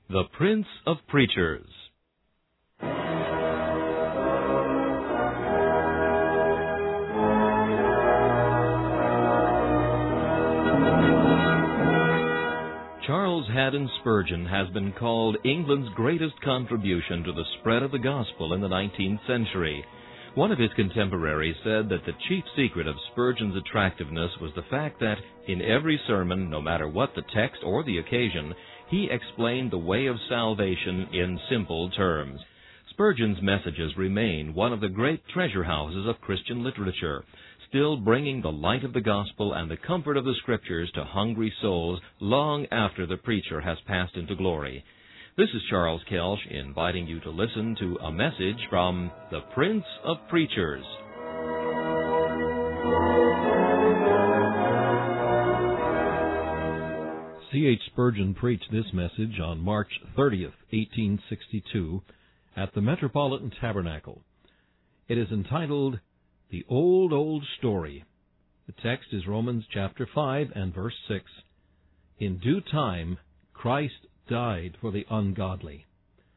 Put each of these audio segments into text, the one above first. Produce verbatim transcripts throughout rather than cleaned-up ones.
The Prince of Preachers. Charles Haddon Spurgeon has been called England's greatest contribution to the spread of the gospel in the nineteenth century. One of his contemporaries said that the chief secret of Spurgeon's attractiveness was the fact that, in every sermon, no matter what the text or the occasion, he explained the way of salvation in simple terms. Spurgeon's messages remain one of the great treasure houses of Christian literature, still bringing the light of the gospel and the comfort of the Scriptures to hungry souls long after the preacher has passed into glory. This is Charles Kelsch inviting you to listen to a message from the Prince of Preachers. C H Spurgeon preached this message on March thirtieth, eighteen sixty-two, at the Metropolitan Tabernacle. It is entitled, The Old, Old Story. The text is Romans chapter five and verse six. In due time, Christ died for the ungodly.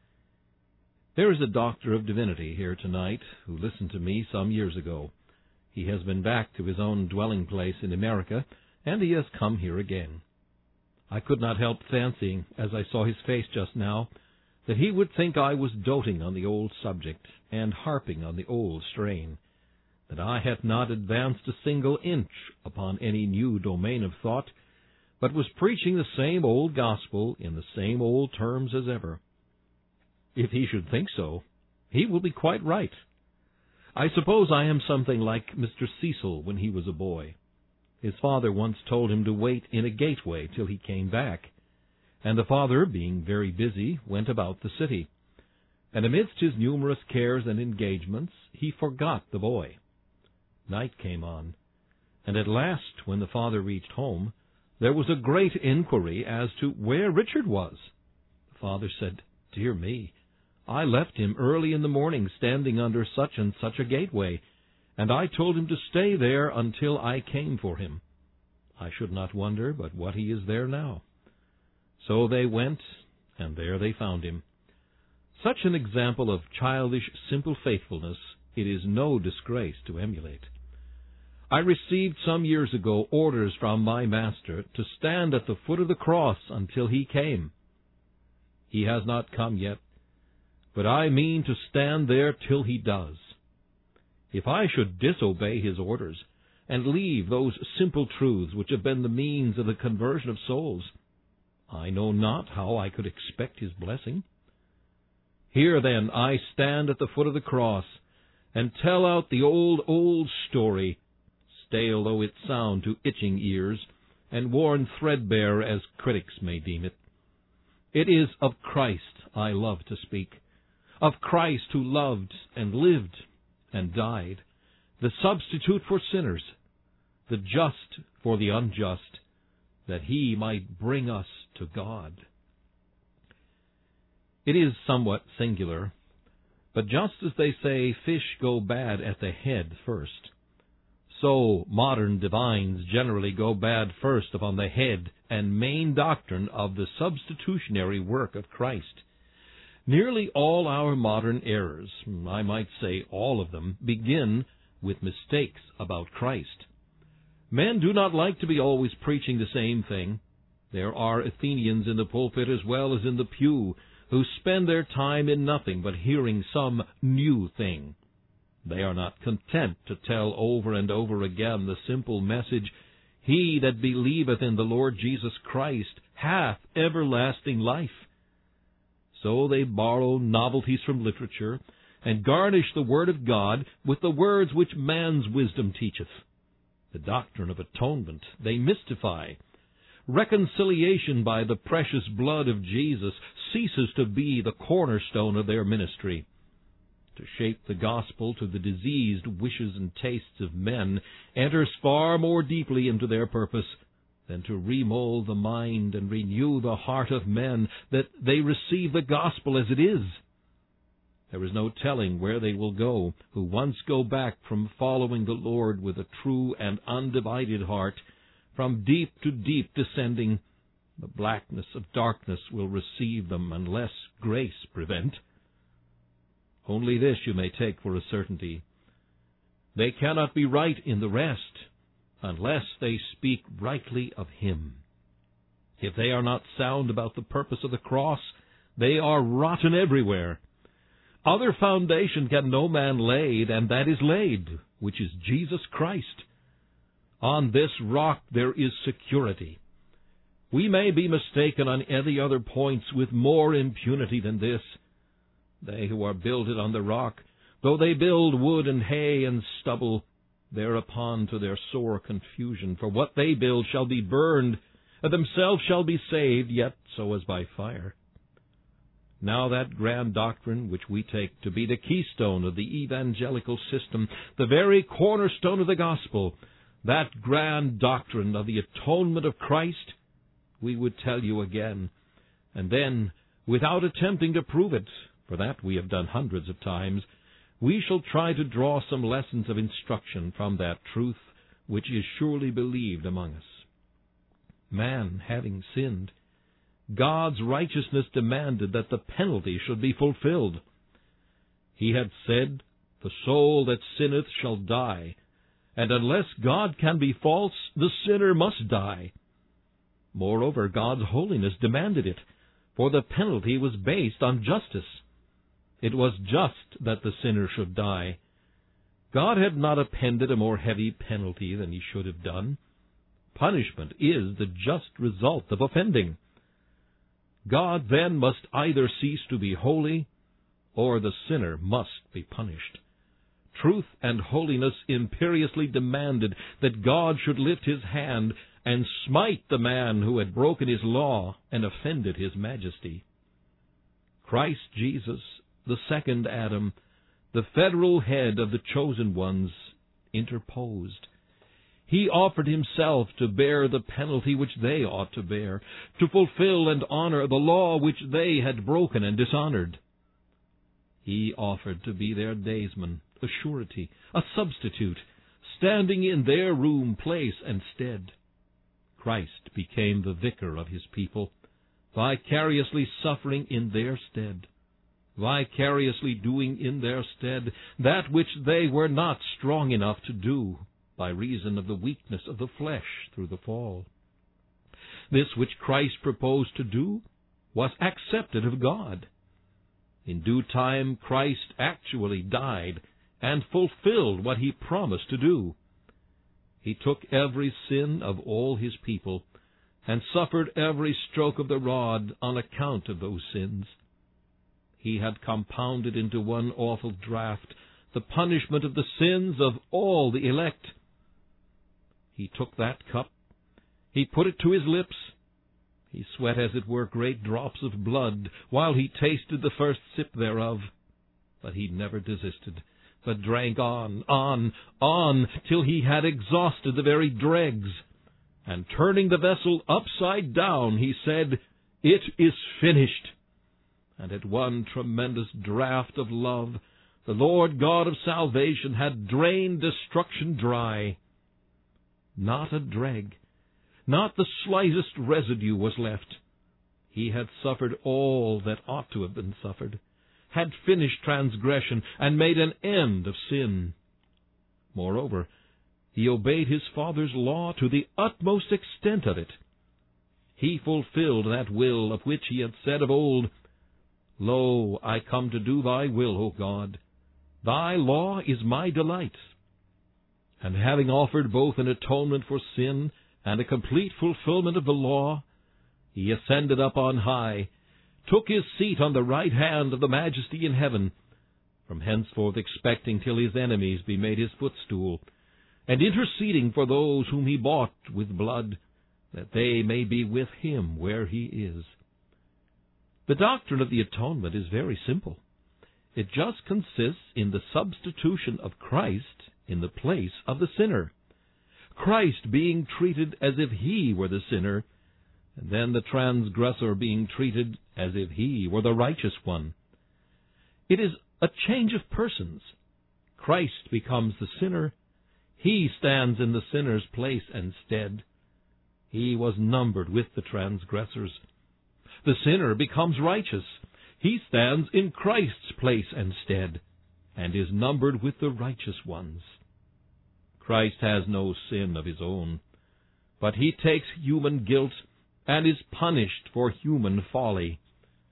There is a doctor of divinity here tonight who listened to me some years ago. He has been back to his own dwelling place in America, and he has come here again. I could not help fancying, as I saw his face just now, that he would think I was doting on the old subject and harping on the old strain, that I had not advanced a single inch upon any new domain of thought, but was preaching the same old gospel in the same old terms as ever. If he should think so, he will be quite right. I suppose I am something like Mister Cecil when he was a boy. His father once told him to wait in a gateway till he came back, and the father, being very busy, went about the city. And amidst his numerous cares and engagements, he forgot the boy. Night came on, and at last, when the father reached home, there was a great inquiry as to where Richard was. The father said, "Dear me, I left him early in the morning standing under such and such a gateway, and I told him to stay there until I came for him. I should not wonder but what he is there now." So they went, and there they found him. Such an example of childish, simple faithfulness it is no disgrace to emulate. I received some years ago orders from my master to stand at the foot of the cross until he came. He has not come yet, but I mean to stand there till he does. If I should disobey his orders, and leave those simple truths which have been the means of the conversion of souls, I know not how I could expect his blessing. Here, then, I stand at the foot of the cross, and tell out the old, old story, stale though it sound to itching ears, and worn threadbare as critics may deem it. It is of Christ I love to speak, of Christ who loved and lived and died, the substitute for sinners, the just for the unjust, that he might bring us to God. It is somewhat singular, but just as they say fish go bad at the head first, so modern divines generally go bad first upon the head and main doctrine of the substitutionary work of Christ. Nearly all our modern errors, I might say all of them, begin with mistakes about Christ. Men do not like to be always preaching the same thing. There are Athenians in the pulpit as well as in the pew who spend their time in nothing but hearing some new thing. They are not content to tell over and over again the simple message, "He that believeth in the Lord Jesus Christ hath everlasting life." So they borrow novelties from literature, and garnish the Word of God with the words which man's wisdom teacheth. The doctrine of atonement they mystify. Reconciliation by the precious blood of Jesus ceases to be the cornerstone of their ministry. To shape the gospel to the diseased wishes and tastes of men enters far more deeply into their purpose than to remold the mind and renew the heart of men, that they receive the gospel as it is. There is no telling where they will go who once go back from following the Lord with a true and undivided heart, from deep to deep descending, The blackness of darkness will receive them unless grace prevent. Only this you may take for a certainty. They cannot be right in the rest unless they speak rightly of Him. If they are not sound about the purpose of the cross, they are rotten everywhere. Other foundation can no man lay than that is laid, which is Jesus Christ. On this rock there is security. We may be mistaken on any other points with more impunity than this. They who are builded on the rock, though they build wood and hay and stubble, thereupon to their sore confusion, for what they build shall be burned, and themselves shall be saved, yet so as by fire. Now that grand doctrine which we take to be the keystone of the evangelical system, the very cornerstone of the gospel, that grand doctrine of the atonement of Christ, we would tell you again, and then, without attempting to prove it, for that we have done hundreds of times, we shall try to draw some lessons of instruction from that truth which is surely believed among us. Man having sinned, God's righteousness demanded that the penalty should be fulfilled. He had said, "The soul that sinneth shall die," and unless God can be false, the sinner must die. Moreover, God's holiness demanded it, for the penalty was based on justice. It was just that the sinner should die. God had not appended a more heavy penalty than He should have done. Punishment is the just result of offending. God then must either cease to be holy, or the sinner must be punished. Truth and holiness imperiously demanded that God should lift His hand and smite the man who had broken His law and offended His majesty. Christ Jesus, the second Adam, the federal head of the chosen ones, interposed. He offered Himself to bear the penalty which they ought to bear, to fulfill and honor the law which they had broken and dishonored. He offered to be their daysman, a surety, a substitute, standing in their room, place, and stead. Christ became the vicar of His people, vicariously suffering in their stead, vicariously doing in their stead that which they were not strong enough to do by reason of the weakness of the flesh through the fall. This which Christ proposed to do was accepted of God. In due time, Christ actually died and fulfilled what He promised to do. He took every sin of all His people and suffered every stroke of the rod on account of those sins. He had compounded into one awful draught the punishment of the sins of all the elect. He took that cup, He put it to His lips, He sweat as it were great drops of blood while He tasted the first sip thereof. But He never desisted, but drank on, on, on, till He had exhausted the very dregs. And turning the vessel upside down, He said, "It is finished." And at one tremendous draught of love, the Lord God of salvation had drained destruction dry. Not a dreg, not the slightest residue was left. He had suffered all that ought to have been suffered, had finished transgression, and made an end of sin. Moreover, He obeyed His Father's law to the utmost extent of it. He fulfilled that will of which He had said of old, "Lo, I come to do Thy will, O God. Thy law is my delight." And having offered both an atonement for sin and a complete fulfillment of the law, He ascended up on high, took His seat on the right hand of the Majesty in heaven, from henceforth expecting till His enemies be made His footstool, and interceding for those whom He bought with blood, that they may be with Him where He is. The doctrine of the atonement is very simple. It just consists in the substitution of Christ in the place of the sinner, Christ being treated as if He were the sinner, and then the transgressor being treated as if he were the righteous one. It is a change of persons. Christ becomes the sinner. He stands in the sinner's place and stead. He was numbered with the transgressors. The sinner becomes righteous. He stands in Christ's place and stead, and is numbered with the righteous ones. Christ has no sin of his own, but he takes human guilt and is punished for human folly.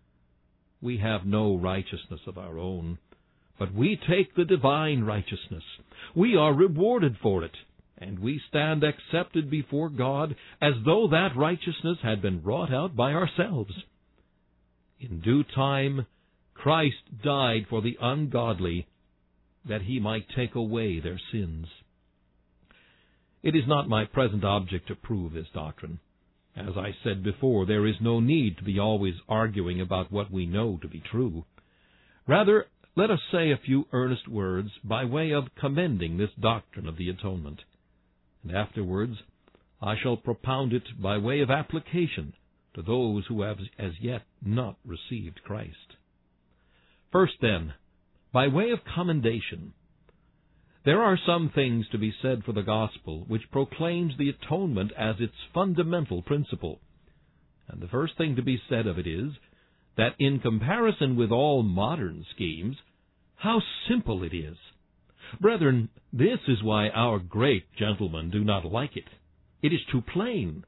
We have no righteousness of our own, but we take the divine righteousness. We are rewarded for it, and we stand accepted before God as though that righteousness had been wrought out by ourselves. In due time, Christ died for the ungodly, that he might take away their sins. It is not my present object to prove this doctrine. As I said before, there is no need to be always arguing about what we know to be true. Rather, let us say a few earnest words by way of commending this doctrine of the atonement, and afterwards I shall propound it by way of application to those who have as yet not received Christ. First, then, by way of commendation, there are some things to be said for the gospel which proclaims the atonement as its fundamental principle. And the first thing to be said of it is that in comparison with all modern schemes, how simple it is. Brethren, this is why our great gentlemen do not like it. It is too plain.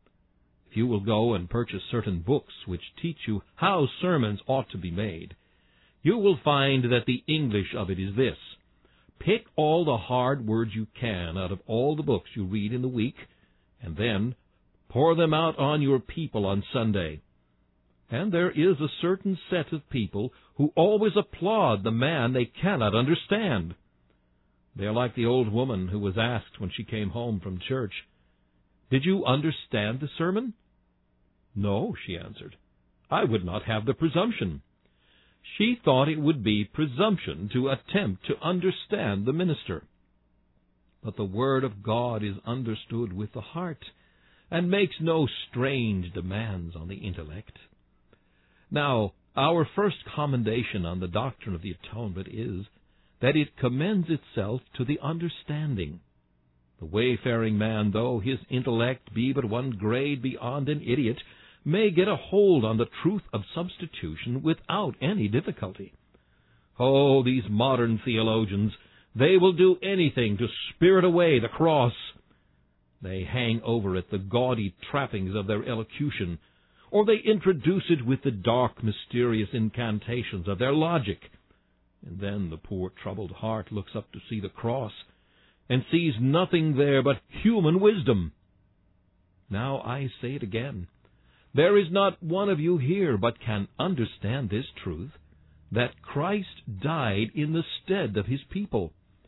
If you will go and purchase certain books which teach you how sermons ought to be made, you will find that the English of it is this: pick all the hard words you can out of all the books you read in the week, and then pour them out on your people on Sunday. And there is a certain set of people who always applaud the man they cannot understand. They are like the old woman who was asked when she came home from church, "Did you understand the sermon?" "No," she answered. "I would not have the presumption." She thought it would be presumption to attempt to understand the minister. But the Word of God is understood with the heart, and makes no strange demands on the intellect. Now, our first commendation on the doctrine of the atonement is that it commends itself to the understanding. The wayfaring man, though his intellect be but one grade beyond an idiot, may get a hold on the truth of substitution without any difficulty. Oh, these modern theologians, they will do anything to spirit away the cross. They hang over it the gaudy trappings of their elocution, or they introduce it with the dark, mysterious incantations of their logic. And then the poor troubled heart looks up to see the cross, and sees nothing there but human wisdom. Now I say it again. There is not one of you here but can understand this truth, that Christ died in the stead of his people.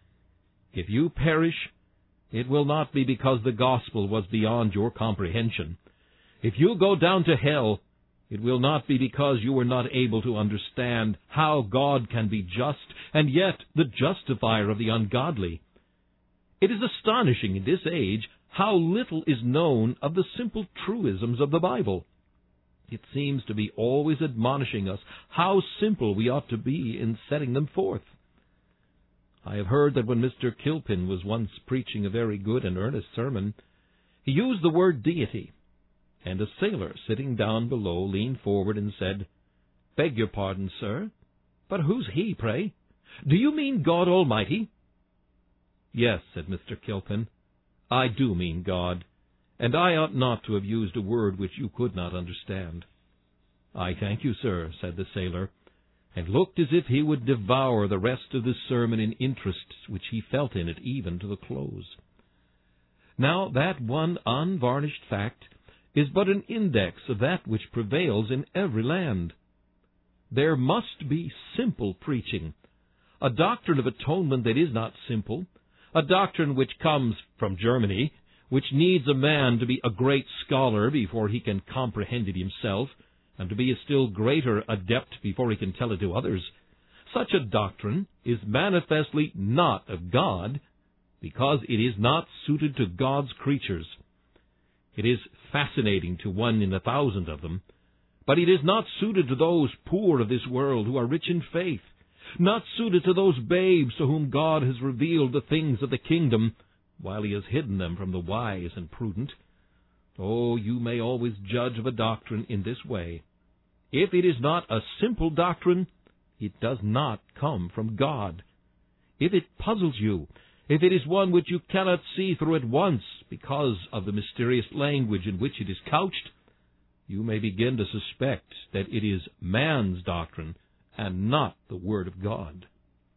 If you perish, it will not be because the gospel was beyond your comprehension. If you go down to hell, it will not be because you were not able to understand how God can be just and yet the justifier of the ungodly. It is astonishing in this age how little is known of the simple truisms of the Bible. It seems to be always admonishing us how simple we ought to be in setting them forth. I have heard that when Mister Kilpin was once preaching a very good and earnest sermon, he used the word deity, and a sailor sitting down below leaned forward and said, "Beg your pardon, sir, but who's he, pray? Do you mean God Almighty?" "Yes," said Mister Kilpin, "I do mean God, and I ought not to have used a word which you could not understand." "I thank you, sir," said the sailor, and looked as if he would devour the rest of the sermon in interests which he felt in it even to the close. Now, that one unvarnished fact is but an index of that which prevails in every land. There must be simple preaching, a doctrine of atonement that is not simple, a doctrine which comes from Germany, which needs a man to be a great scholar before he can comprehend it himself, and to be a still greater adept before he can tell it to others. Such a doctrine is manifestly not of God, because it is not suited to God's creatures. It is fascinating to one in a thousand of them, but it is not suited to those poor of this world who are rich in faith, not suited to those babes to whom God has revealed the things of the kingdom, while he has hidden them from the wise and prudent. Oh, you may always judge of a doctrine in this way. If it is not a simple doctrine, it does not come from God. If it puzzles you, if it is one which you cannot see through at once because of the mysterious language in which it is couched, you may begin to suspect that it is man's doctrine and not the Word of God.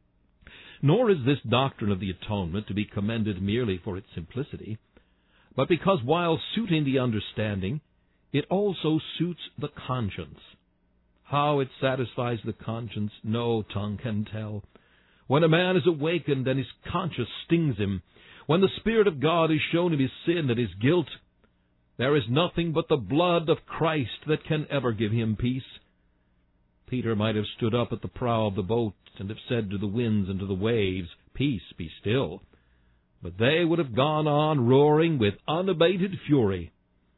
Nor is this doctrine of the atonement to be commended merely for its simplicity, but because while suiting the understanding, it also suits the conscience. How it satisfies the conscience, no tongue can tell. When a man is awakened and his conscience stings him, when the Spirit of God is shown him his sin and his guilt, there is nothing but the blood of Christ that can ever give him peace. Peter might have stood up at the prow of the boat and have said to the winds and to the waves, "Peace, be still." But they would have gone on roaring with unabated fury.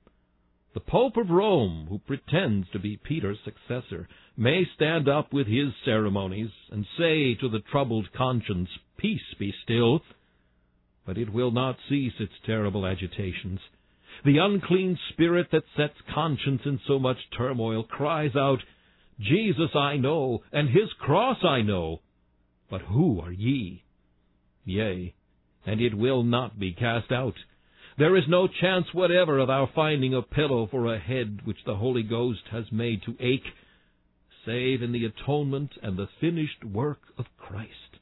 The Pope of Rome, who pretends to be Peter's successor, may stand up with his ceremonies and say to the troubled conscience, "Peace, be still," but it will not cease its terrible agitations. The unclean spirit that sets conscience in so much turmoil cries out, "Jesus I know, and his cross I know, but who are ye?" Yea, and it will not be cast out. There is no chance whatever of our finding a pillow for a head which the Holy Ghost has made to ache, save in the atonement and the finished work of Christ.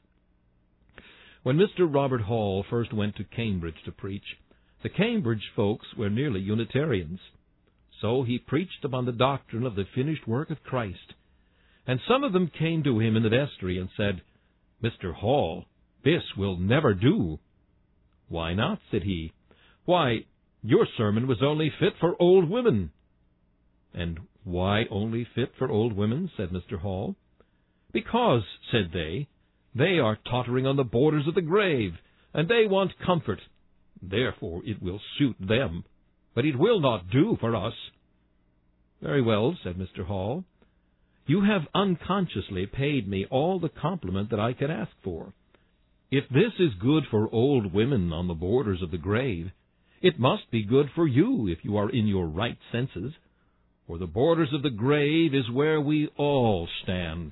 When Mister Robert Hall first went to Cambridge to preach, the Cambridge folks were nearly Unitarians. So he preached upon the doctrine of the finished work of Christ. And some of them came to him in the vestry and said, "Mister Hall, this will never do." "Why not?" said he. "Why, your sermon was only fit for old women." "And why only fit for old women?" said Mister Hall. "Because," said they, "they are tottering on the borders of the grave, and they want comfort. Therefore it will suit them, but it will not do for us." "Very well," said Mister Hall. "You have unconsciously paid me all the compliment that I could ask for. If this is good for old women on the borders of the grave, it must be good for you if you are in your right senses, for the borders of the grave is where we all stand."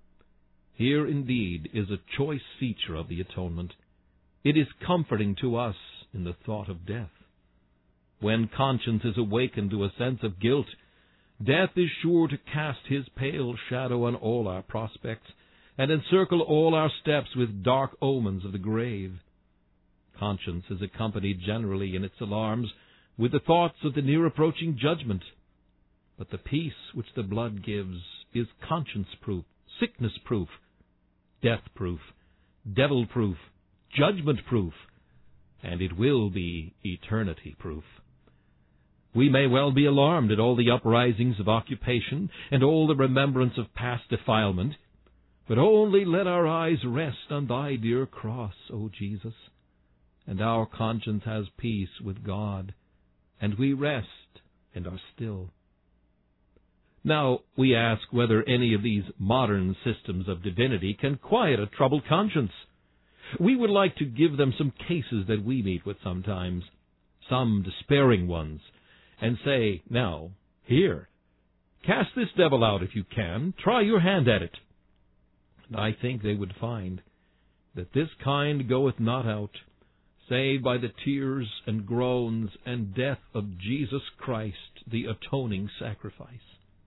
Here indeed is a choice feature of the atonement. It is comforting to us in the thought of death. When conscience is awakened to a sense of guilt, death is sure to cast his pale shadow on all our prospects, and encircle all our steps with dark omens of the grave. Conscience is accompanied generally in its alarms with the thoughts of the near-approaching judgment. But the peace which the blood gives is conscience-proof, sickness-proof, death-proof, devil-proof, judgment-proof, and it will be eternity-proof. We may well be alarmed at all the uprisings of occupation and all the remembrance of past defilement, but only let our eyes rest on thy dear cross, O Jesus, and our conscience has peace with God, and we rest and are still. Now, we ask whether any of these modern systems of divinity can quiet a troubled conscience. We would like to give them some cases that we meet with sometimes, some despairing ones, and say, "Now, here, cast this devil out if you can. Try your hand at it." And I think they would find that this kind goeth not out, save by the tears and groans and death of Jesus Christ, the atoning sacrifice.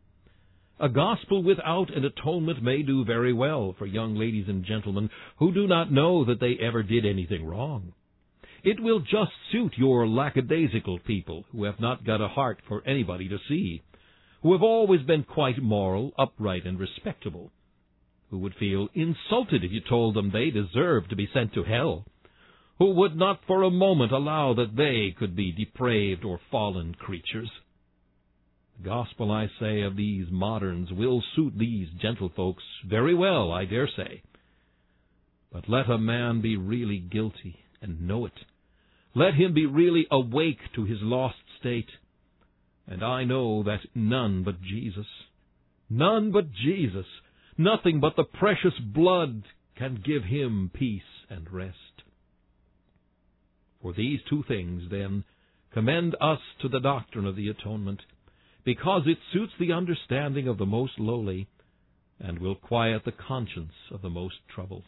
A gospel without an atonement may do very well for young ladies and gentlemen who do not know that they ever did anything wrong. It will just suit your lackadaisical people who have not got a heart for anybody to see, who have always been quite moral, upright, and respectable, who would feel insulted if you told them they deserved to be sent to hell, who would not for a moment allow that they could be depraved or fallen creatures. The gospel, I say, of these moderns will suit these gentlefolks very well, I dare say. But let a man be really guilty and know it. Let him be really awake to his lost state. And I know that none but Jesus, none but Jesus, nothing but the precious blood can give him peace and rest. For these two things, then, commend us to the doctrine of the atonement, because it suits the understanding of the most lowly, and will quiet the conscience of the most troubled.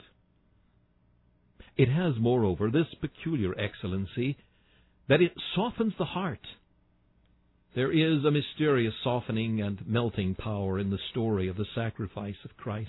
It has, moreover, this peculiar excellency, that it softens the heart. There is a mysterious softening and melting power in the story of the sacrifice of Christ.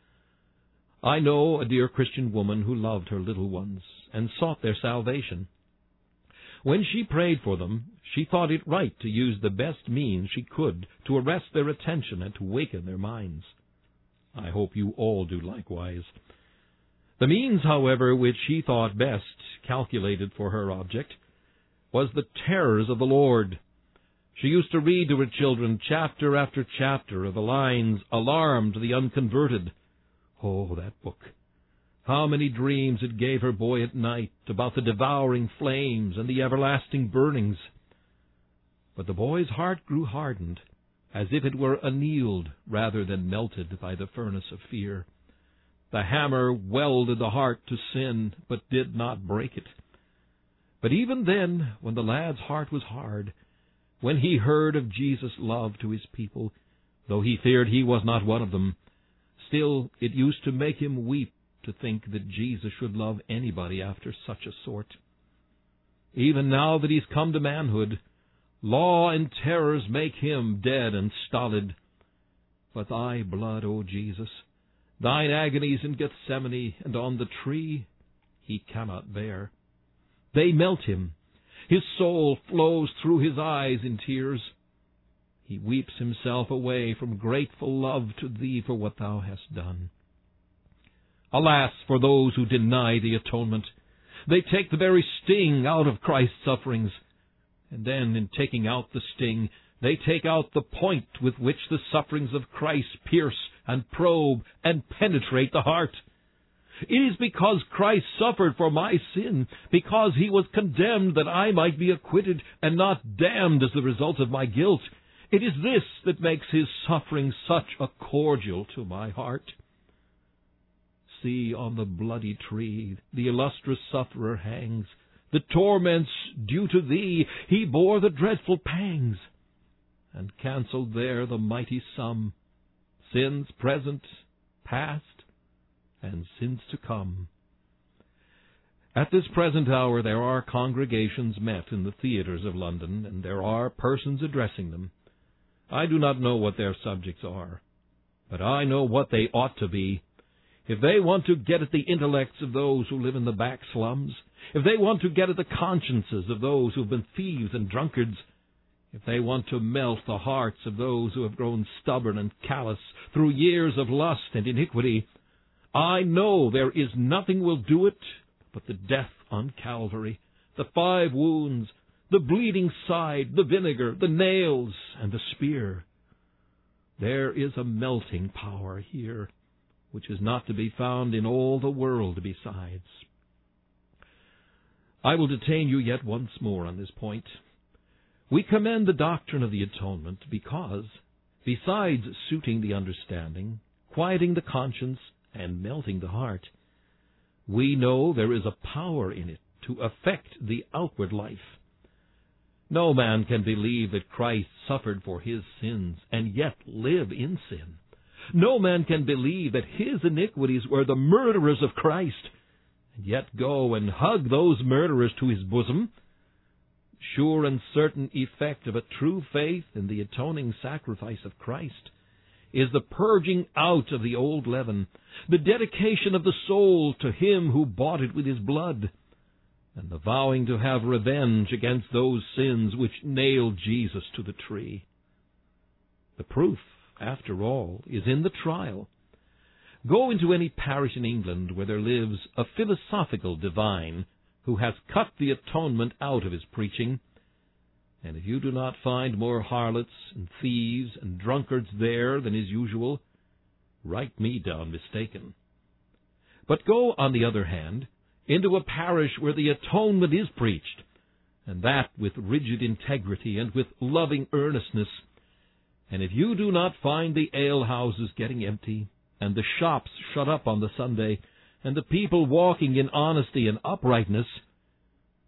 I know a dear Christian woman who loved her little ones and sought their salvation. When she prayed for them, she thought it right to use the best means she could to arrest their attention and to waken their minds. I hope you all do likewise. The means, however, which she thought best calculated for her object was the terrors of the Lord. She used to read to her children chapter after chapter of the lines, "Alarmed the unconverted." Oh, that book! How many dreams it gave her boy at night about the devouring flames and the everlasting burnings! But the boy's heart grew hardened, as if it were annealed rather than melted by the furnace of fear. The hammer welded the heart to sin, but did not break it. But even then, when the lad's heart was hard, when he heard of Jesus' love to his people, though he feared he was not one of them, still it used to make him weep to think that Jesus should love anybody after such a sort. Even now that he's come to manhood, law and terrors make him dead and stolid. But thy blood, O Jesus, thine agonies in Gethsemane and on the tree, he cannot bear. They melt him. His soul flows through his eyes in tears. He weeps himself away from grateful love to thee for what thou hast done. Alas for those who deny the atonement! They take the very sting out of Christ's sufferings, and then, in taking out the sting, they take out the point with which the sufferings of Christ pierce and probe and penetrate the heart. It is because Christ suffered for my sin, because he was condemned that I might be acquitted and not damned as the result of my guilt. It is this that makes his suffering such a cordial to my heart. See, on the bloody tree the illustrious sufferer hangs. The torments due to thee he bore the dreadful pangs, and cancelled there the mighty sum, sins present, past, and sins to come. At this present hour there are congregations met in the theatres of London, and there are persons addressing them. I do not know what their subjects are, but I know what they ought to be. If they want to get at the intellects of those who live in the back slums, if they want to get at the consciences of those who have been thieves and drunkards, if they want to melt the hearts of those who have grown stubborn and callous through years of lust and iniquity, I know there is nothing will do it but the death on Calvary, the five wounds, the bleeding side, the vinegar, the nails, and the spear. There is a melting power here, which is not to be found in all the world besides. I will detain you yet once more on this point. We commend the doctrine of the atonement because, besides suiting the understanding, quieting the conscience, and melting the heart, we know there is a power in it to affect the outward life. No man can believe that Christ suffered for his sins and yet live in sin. No man can believe that his iniquities were the murderers of Christ and yet go and hug those murderers to his bosom. Sure and certain effect of a true faith in the atoning sacrifice of Christ is the purging out of the old leaven, the dedication of the soul to him who bought it with his blood, and the vowing to have revenge against those sins which nailed Jesus to the tree. The proof, after all, is in the trial. Go into any parish in England where there lives a philosophical divine who has cut the atonement out of his preaching, and if you do not find more harlots and thieves and drunkards there than is usual, write me down mistaken. But go, on the other hand, into a parish where the atonement is preached, and that with rigid integrity and with loving earnestness, and if you do not find the alehouses getting empty, and the shops shut up on the Sunday, and the people walking in honesty and uprightness,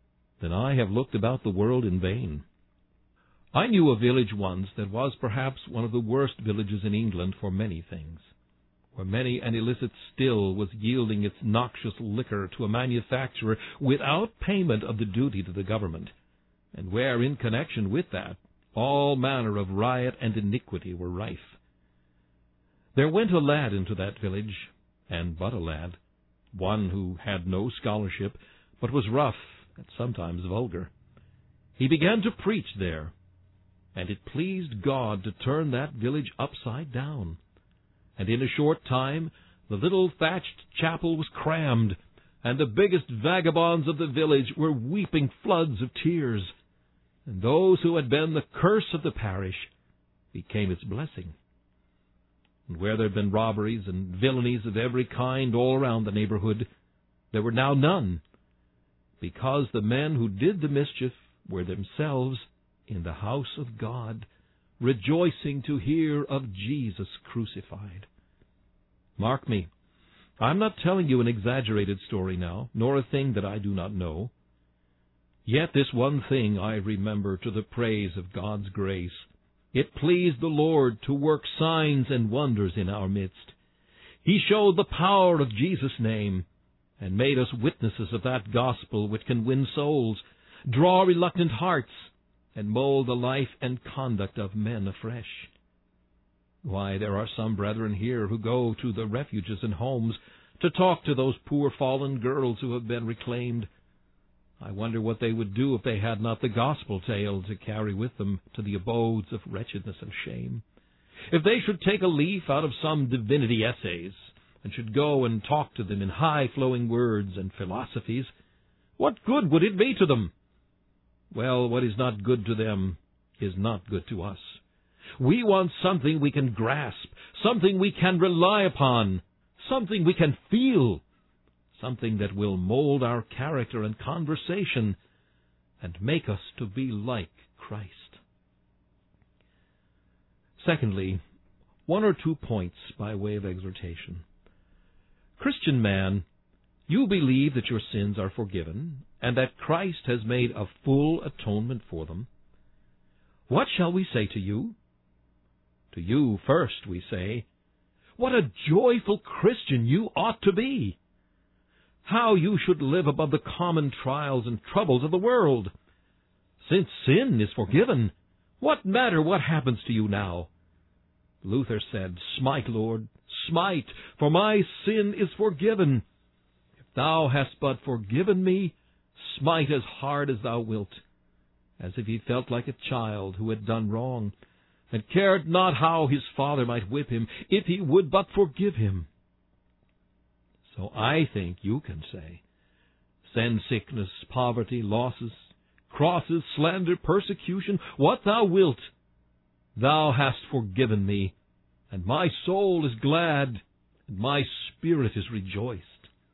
then I have looked about the world in vain. I knew a village once that was perhaps one of the worst villages in England for many things, where many an illicit still was yielding its noxious liquor to a manufacturer without payment of the duty to the government, and where, in connection with that, all manner of riot and iniquity were rife. There went a lad into that village, and but a lad, one who had no scholarship, but was rough and sometimes vulgar. He began to preach there, and it pleased God to turn that village upside down. And in a short time the little thatched chapel was crammed, and the biggest vagabonds of the village were weeping floods of tears, and those who had been the curse of the parish became its blessing. And where there had been robberies and villainies of every kind all around the neighborhood, there were now none, because the men who did the mischief were themselves in the house of God, rejoicing to hear of Jesus crucified. Mark me, I'm not telling you an exaggerated story now, nor a thing that I do not know. Yet this one thing I remember to the praise of God's grace. It pleased the Lord to work signs and wonders in our midst. He showed the power of Jesus' name, and made us witnesses of that gospel which can win souls, draw reluctant hearts, and mold the life and conduct of men afresh. Why, there are some brethren here who go to the refuges and homes to talk to those poor fallen girls who have been reclaimed. I wonder what they would do if they had not the gospel tale to carry with them to the abodes of wretchedness and shame. If they should take a leaf out of some divinity essays, and should go and talk to them in high-flowing words and philosophies, what good would it be to them? Well, what is not good to them is not good to us. We want something we can grasp, something we can rely upon, something we can feel, something that will mold our character and conversation and make us to be like Christ. Secondly, one or two points by way of exhortation. Christian man, you believe that your sins are forgiven, and that Christ has made a full atonement for them. What shall we say to you? To you first we say, what a joyful Christian you ought to be! How you should live above the common trials and troubles of the world! Since sin is forgiven, what matter what happens to you now? Luther said, Smite, Lord, smite, for my sin is forgiven. If thou hast but forgiven me, smite as hard as thou wilt. As if he felt like a child who had done wrong, and cared not how his father might whip him, if he would but forgive him. So I think you can say, send sickness, poverty, losses, crosses, slander, persecution, what thou wilt. Thou hast forgiven me, and my soul is glad, and my spirit is rejoiced.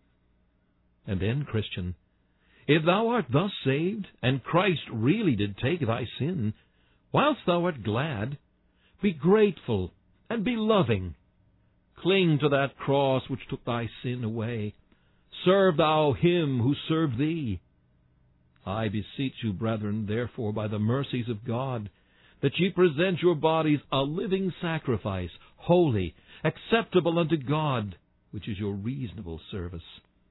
And then, Christian, if thou art thus saved, and Christ really did take thy sin, whilst thou art glad, be grateful and be loving. Cling to that cross which took thy sin away. Serve thou him who served thee. I beseech you, brethren, therefore, by the mercies of God, that ye present your bodies a living sacrifice, holy, acceptable unto God, which is your reasonable service.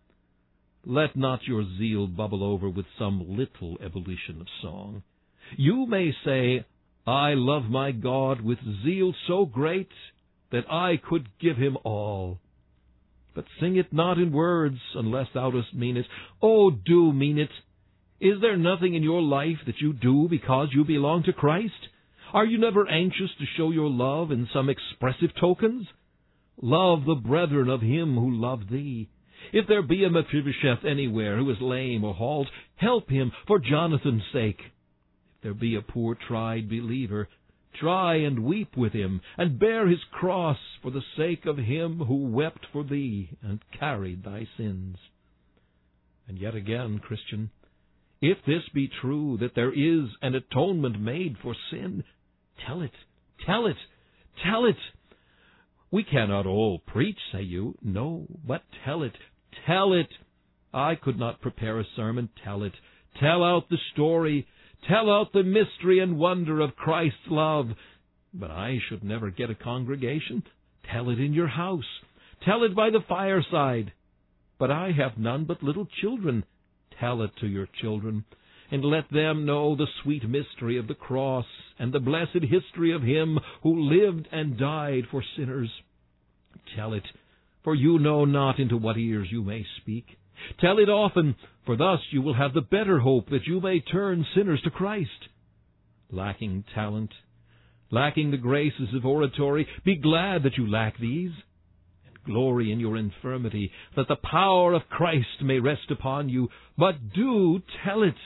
Let not your zeal bubble over with some little ebullition of song. You may say, I love my God with zeal so great that I could give him all. But sing it not in words, unless thou dost mean it. Oh, do mean it. Is there nothing in your life that you do because you belong to Christ? Are you never anxious to show your love in some expressive tokens? Love the brethren of him who loved thee. If there be a Mephibosheth anywhere who is lame or halt, help him for Jonathan's sake. If there be a poor tried believer, try and weep with him, and bear his cross for the sake of him who wept for thee and carried thy sins. And yet again, Christian, if this be true, that there is an atonement made for sin, tell it, tell it, tell it. We cannot all preach, say you. No, but tell it, tell it. I could not prepare a sermon. Tell it, Tell out the story. Tell out the mystery and wonder of Christ's love. But I should never get a congregation. Tell it in your house. Tell it by the fireside. But I have none but little children. Tell it to your children, and let them know the sweet mystery of the cross and the blessed history of Him who lived and died for sinners. Tell it, for you know not into what ears you may speak. Tell it often, for thus you will have the better hope that you may turn sinners to Christ. Lacking talent, lacking the graces of oratory, be glad that you lack these, and glory in your infirmity, that the power of Christ may rest upon you. But do tell it.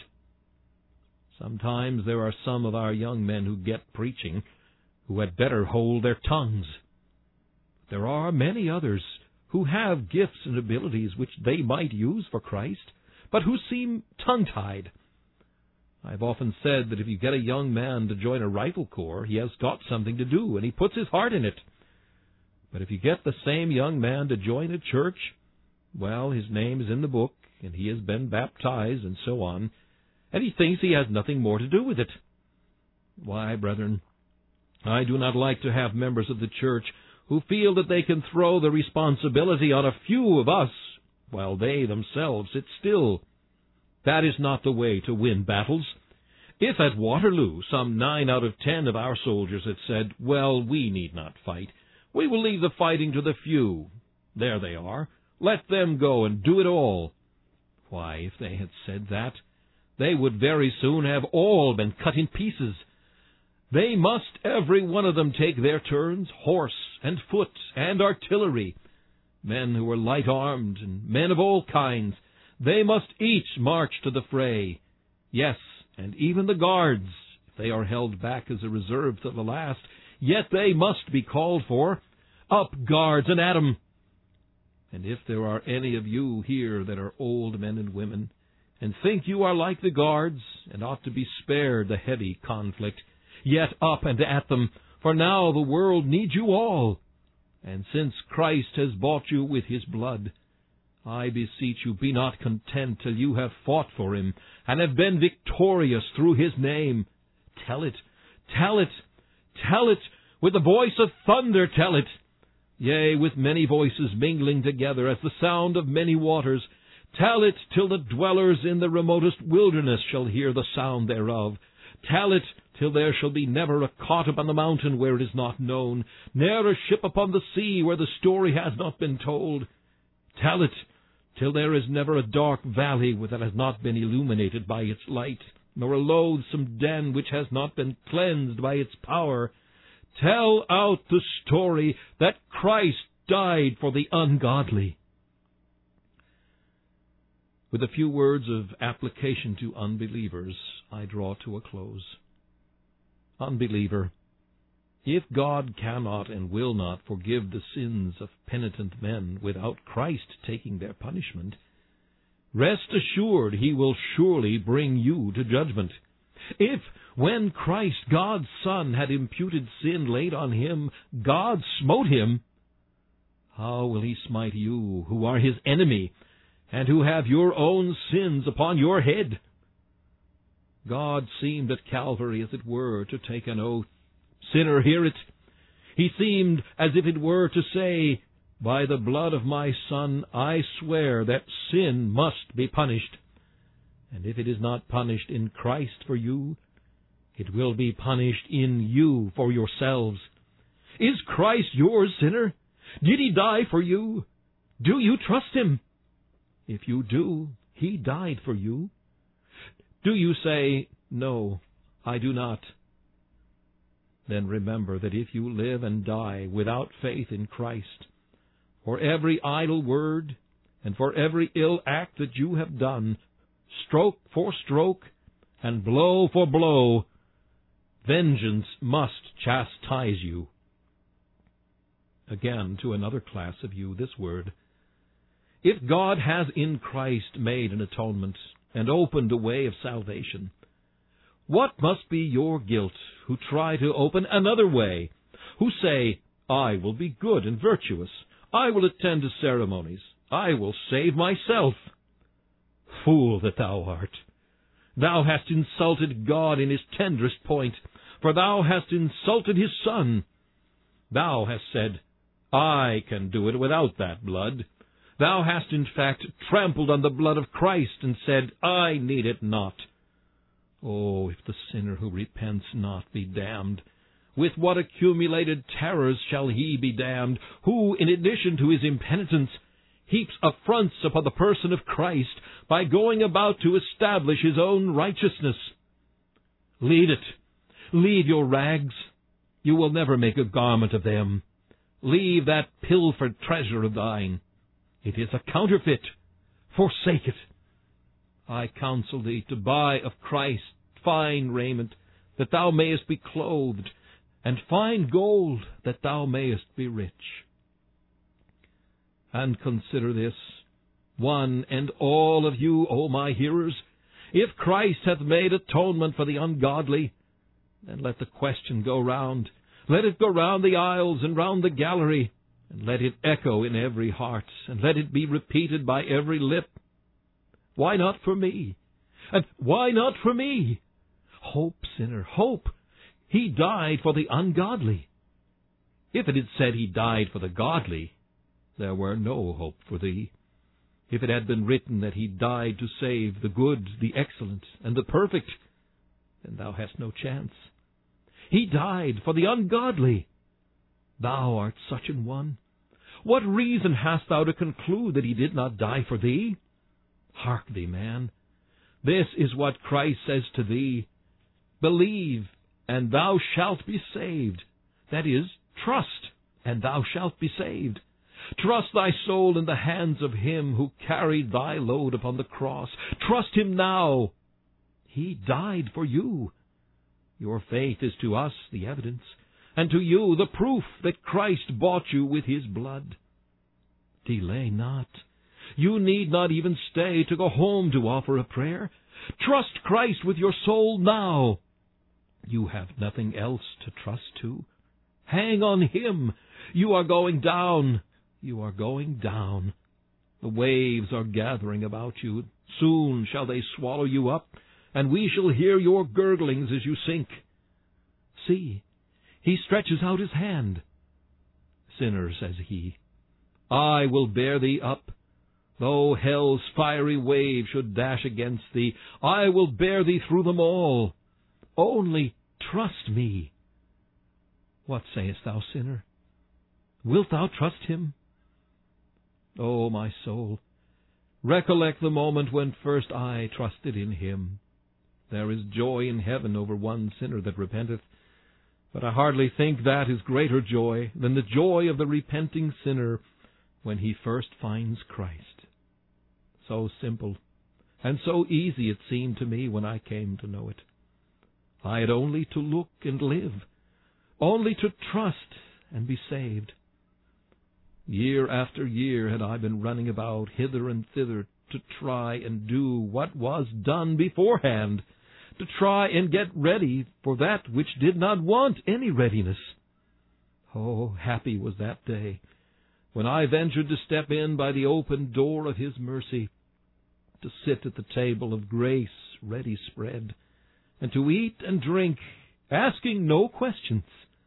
Sometimes there are some of our young men who get preaching who had better hold their tongues. There are many others who have gifts and abilities which they might use for Christ, but who seem tongue-tied. I've often said that if you get a young man to join a rifle corps, he has got something to do, and he puts his heart in it. But if you get the same young man to join a church, well, his name is in the book, and he has been baptized, and so on, and he thinks he has nothing more to do with it. Why, brethren, I do not like to have members of the church who feel that they can throw the responsibility on a few of us, while they themselves sit still. That is not the way to win battles. If at Waterloo some nine out of ten of our soldiers had said, "Well, we need not fight. We will leave the fighting to the few. There they are. Let them go and do it all." Why, if they had said that, they would very soon have all been cut in pieces. They must, every one of them, take their turns, horse and foot and artillery. Men who are light-armed and men of all kinds, they must each march to the fray. Yes, and even the guards, if they are held back as a reserve to the last, yet they must be called for. Up, guards, and at 'em! And if there are any of you here that are old men and women, and think you are like the guards, and ought to be spared the heavy conflict, yet up and at them, for now the world needs you all. And since Christ has bought you with His blood, I beseech you, be not content till you have fought for Him, and have been victorious through His name. Tell it, tell it, tell it, with the voice of thunder tell it. Yea, with many voices mingling together as the sound of many waters. Tell it till the dwellers in the remotest wilderness shall hear the sound thereof. Tell it till there shall be never a cot upon the mountain where it is not known, ne'er a ship upon the sea where the story has not been told. Tell it till there is never a dark valley that has not been illuminated by its light, nor a loathsome den which has not been cleansed by its power. Tell out the story that Christ died for the ungodly. With a few words of application to unbelievers, I draw to a close. Unbeliever, if God cannot and will not forgive the sins of penitent men without Christ taking their punishment, rest assured He will surely bring you to judgment. If, when Christ, God's Son, had imputed sin laid on Him, God smote Him, how will He smite you, who are His enemy, and who have your own sins upon your head? God seemed at Calvary, as it were, to take an oath. Sinner, hear it. He seemed as if it were to say, "By the blood of my Son, I swear that sin must be punished. And if it is not punished in Christ for you, it will be punished in you for yourselves. Is Christ your sinner? Did He die for you? Do you trust Him? If you do, He died for you. Do you say, 'No, I do not'? Then remember that if you live and die without faith in Christ, for every idle word and for every ill act that you have done, stroke for stroke and blow for blow, vengeance must chastise you. Again, to another class of you, this word: if God has in Christ made an atonement and opened a way of salvation, what must be your guilt who try to open another way, who say, "I will be good and virtuous, I will attend to ceremonies, I will save myself"? Fool that thou art! Thou hast insulted God in his tenderest point, for thou hast insulted his Son. Thou hast said, I can do it without that blood. Thou hast in fact trampled on the blood of Christ and said, I need it not. Oh, if the sinner who repents not be damned, with what accumulated terrors shall he be damned, who, in addition to his impenitence, heaps affronts upon the person of Christ by going about to establish his own righteousness. Leave it. Leave your rags. You will never make a garment of them. Leave that pilfered treasure of thine. It is a counterfeit. Forsake it. I counsel thee to buy of Christ fine raiment, that thou mayest be clothed, and fine gold, that thou mayest be rich. And consider this, one and all of you, O my hearers, if Christ hath made atonement for the ungodly, then let the question go round. Let it go round the aisles and round the gallery, and let it echo in every heart, and let it be repeated by every lip. Why not for me? And why not for me? Hope, sinner, hope. He died for the ungodly. If it had said he died for the godly, there were no hope for thee. If it had been written that he died to save the good, the excellent, and the perfect, then thou hast no chance. He died for the ungodly. Thou art such an one. What reason hast thou to conclude that he did not die for thee? Hark thee, man. This is what Christ says to thee. Believe, and thou shalt be saved. That is, trust, and thou shalt be saved. Trust thy soul in the hands of him who carried thy load upon the cross. Trust him now. He died for you. Your faith is to us the evidence, and to you the proof that Christ bought you with his blood. Delay not. You need not even stay to go home to offer a prayer. Trust Christ with your soul now. You have nothing else to trust to. Hang on him. You are going down. You are going down. The waves are gathering about you. Soon shall they swallow you up, and we shall hear your gurglings as you sink. See, he stretches out his hand. Sinner, says he, I will bear thee up. Though hell's fiery wave should dash against thee, I will bear thee through them all. Only trust me. What sayest thou, sinner? Wilt thou trust him? O my soul, recollect the moment when first I trusted in him. There is joy in heaven over one sinner that repenteth, but I hardly think that is greater joy than the joy of the repenting sinner when he first finds Christ. So simple and so easy it seemed to me when I came to know it. I had only to look and live, only to trust and be saved. Year after year had I been running about hither and thither to try and do what was done beforehand, to try and get ready for that which did not want any readiness. Oh, happy was that day when I ventured to step in by the open door of his mercy, to sit at the table of grace ready spread, and to eat and drink, asking no questions.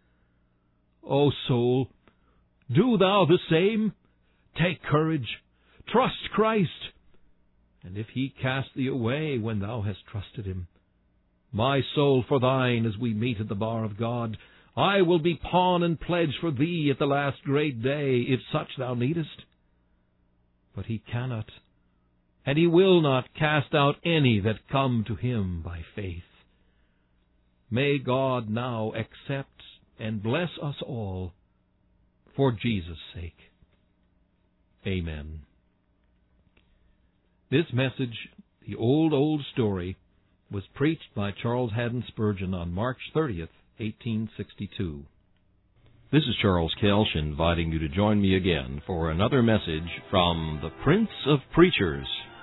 O soul, do thou the same. Take courage. Trust Christ. And if he cast thee away when thou hast trusted him, my soul for thine as we meet at the bar of God, I will be pawn and pledge for thee at the last great day, if such thou needest. But he cannot, and he will not cast out any that come to him by faith. May God now accept and bless us all for Jesus' sake. Amen. This message, The Old, Old Story, was preached by Charles Haddon Spurgeon on March thirtieth, eighteen sixty-two. This is Charles Kelsch inviting you to join me again for another message from the Prince of Preachers,